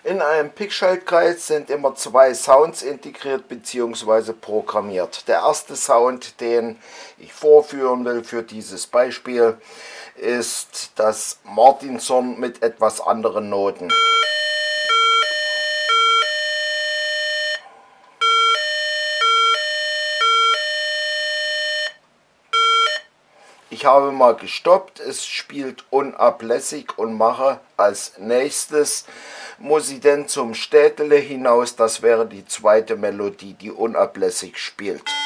In einem Pickschaltkreis sind immer zwei Sounds integriert bzw. programmiert. Der erste Sound, den ich vorführen will für dieses Beispiel, ist das Martinshorn mit etwas anderen Noten. Ich habe mal gestoppt, es spielt unablässig und mache als nächstes, muss ich denn zum Städtele hinaus, das wäre die zweite Melodie, die unablässig spielt.